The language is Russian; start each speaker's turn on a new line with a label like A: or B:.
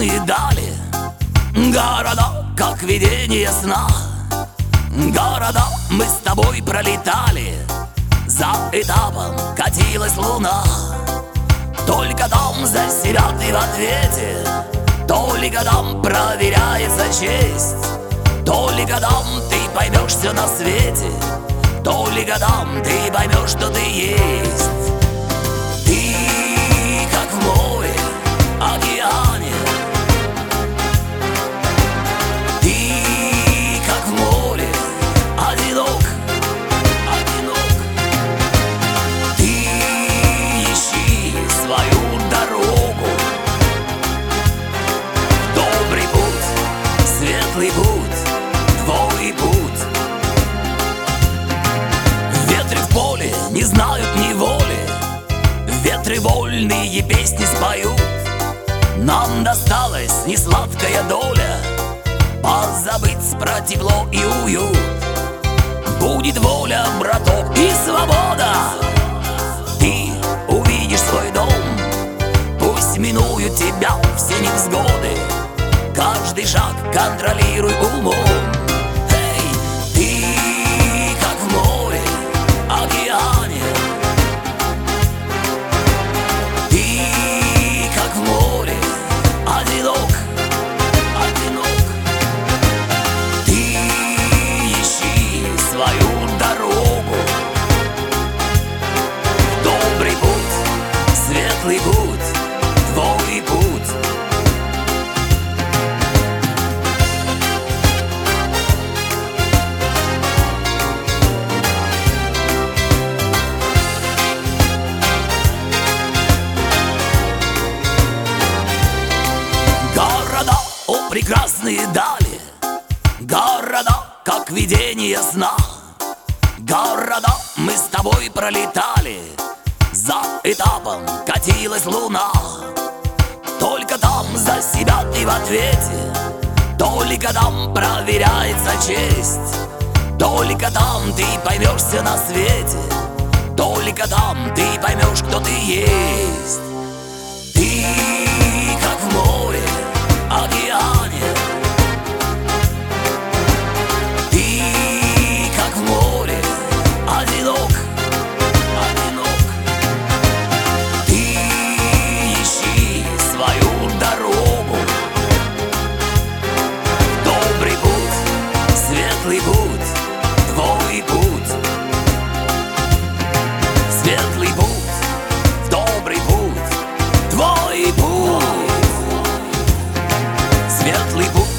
A: прекрасные дали, города, как видение сна. Города мы с тобой пролетали, за этапом катилась луна. Только там за себя ты в ответе, только там проверяется честь, только там ты поймешь все на свете, только там ты поймешь, что ты есть. Ты как в море, океане, ты как в море, одинок, одинок. Ты ищи свою дорогу, добрый путь, светлый путь, твой путь. Ветры в поле не знают неволи, ветры вольные песни споют. Нам досталась несладкая доля позабыть про тепло и уют. Будет воля, браток, и свобода. Ты увидишь свой дом, пусть минуют тебя все невзгоды. Каждый шаг контролируй умом. Эй, ты как в море, океане, ты как в море, одинок, одинок. Ты ищи свою дорогу, добрый путь, светлый путь, твой путь. Города, о прекрасные дали, города, как видение сна. Города мы с тобой пролетали, за этапом катилась луна. Только там за себя ты в ответе, только там проверяется честь, только там ты поймешь все на свете, только там ты поймешь, кто ты есть. Ты как в море, океане, ты как в море, одинок, одинок. Ты ищи свою дорогу, добрый путь, светлый путь, твой путь. Светлый путь, добрый путь, твой путь. Светлый путь.